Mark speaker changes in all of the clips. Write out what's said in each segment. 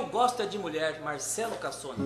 Speaker 1: gosto é de mulher, Marcelo Cassone.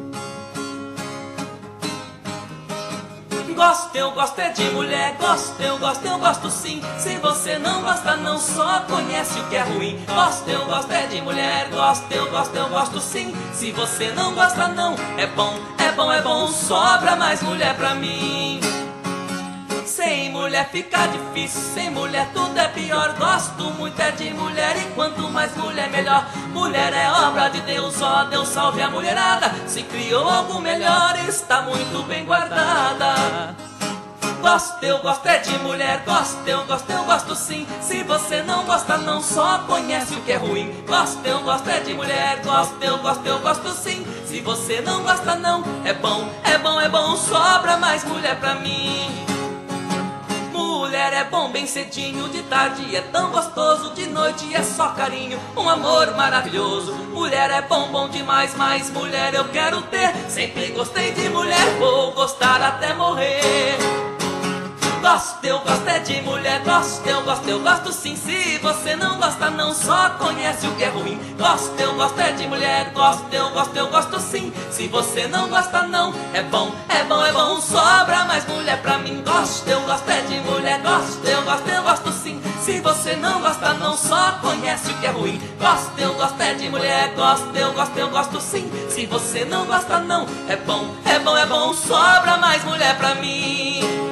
Speaker 1: Gosto é de mulher, eu gosto sim. Se você não gosta, não só conhece o que é ruim. Gosto é de mulher, eu gosto sim. Se você não gosta, não, é bom, sobra mais mulher pra mim. Sem mulher fica difícil, sem mulher tudo é pior. Gosto muito é de mulher e quanto mais mulher melhor. Mulher é obra de Deus, ó Deus salve a mulherada. Se criou algo melhor, está muito bem guardada. Eu gosto é de mulher, eu gosto sim. Se você não gosta, não só conhece o que é ruim. Eu gosto é de mulher, eu gosto sim. Se você não gosta, não, é bom, sobra mais mulher pra mim. Mulher é bom bem cedinho, de tarde é tão gostoso, de noite é só carinho, um amor maravilhoso. Mulher é bom demais, mas mulher eu quero ter. Sempre gostei de mulher, vou gostar até morrer. Eu gosto é de mulher, eu gosto sim. Se você não gosta, não só conhece o que é ruim. Eu gosto é de mulher, eu gosto sim. Se você não gosta, não, é bom, sobra mais mulher pra mim. Eu gosto é de mulher, eu gosto sim. Se você não gosta, não só conhece o que é ruim. Eu gosto é de mulher, eu gosto sim. Se você não gosta, não, é bom, sobra mais mulher pra mim.